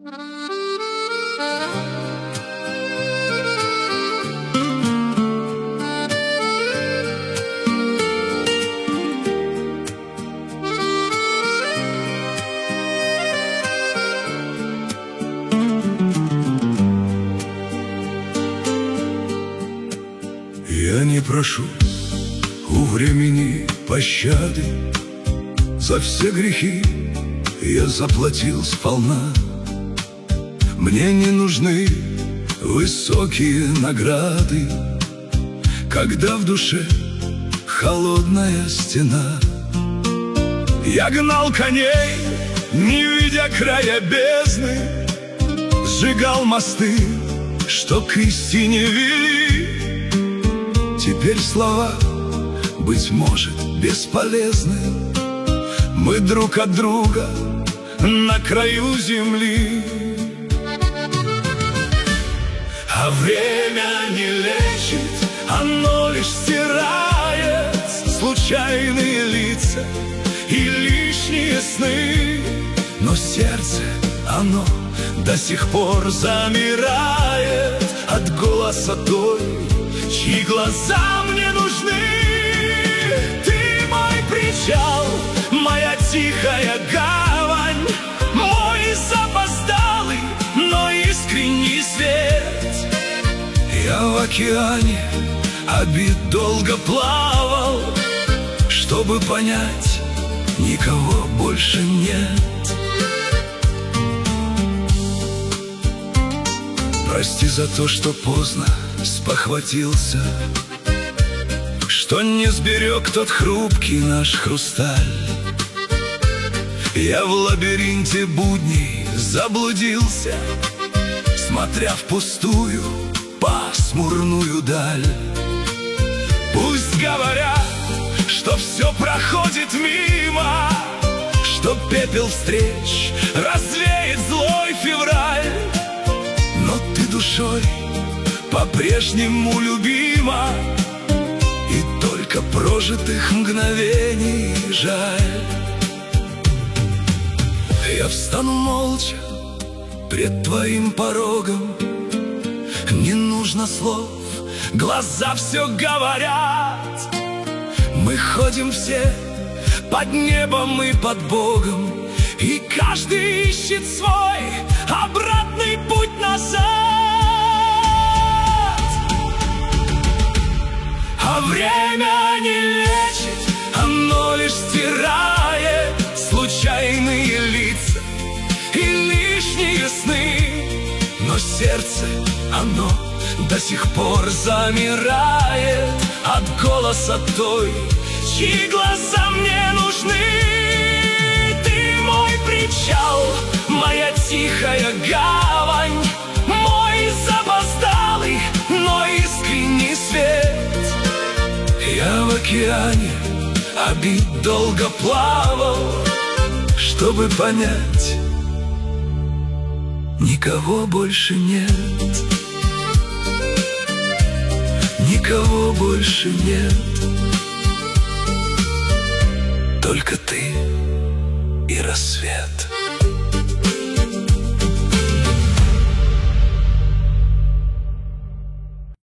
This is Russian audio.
Я не прошу у времени пощады, за все грехи я заплатил сполна. Мне не нужны высокие награды, когда в душе холодная стена. Я гнал коней, не видя края бездны, сжигал мосты, что к истине вели. Теперь слова, быть может, бесполезны. Мы друг от друга на краю земли. А время не лечит, оно лишь стирает случайные лица и лишние сны. Но сердце, оно до сих пор замирает от голоса той, чьи глаза мне нужны. Ты мой причал, моя тихая гавань, мой запоздалый, но искренний свет. Я в океане обид долго плавал, чтобы понять, никого больше нет. Прости за то, что поздно спохватился, что не сберег тот хрупкий наш хрусталь. Я в лабиринте будней заблудился, смотря в пустую, пасмурную даль. Пусть говорят, что все проходит мимо, что пепел встреч развеет злой февраль. Но ты душой по-прежнему любима, и только прожитых мгновений жаль. Я встану молча пред твоим порогом, не нужно слов, глаза все говорят. Мы ходим все под небом и под Богом, и каждый ищет свой обратный путь назад. А время не лечит, оно лишь стирает случайные лица и лишние сны. Но сердце, оно до сих пор замирает от голоса той, чьи глаза мне нужны. Ты мой причал, моя тихая гавань, мой запоздалый, но искренний свет. Я в океане обид долго плавал, чтобы понять, никого больше нет. Никого больше нет, только ты и рассвет.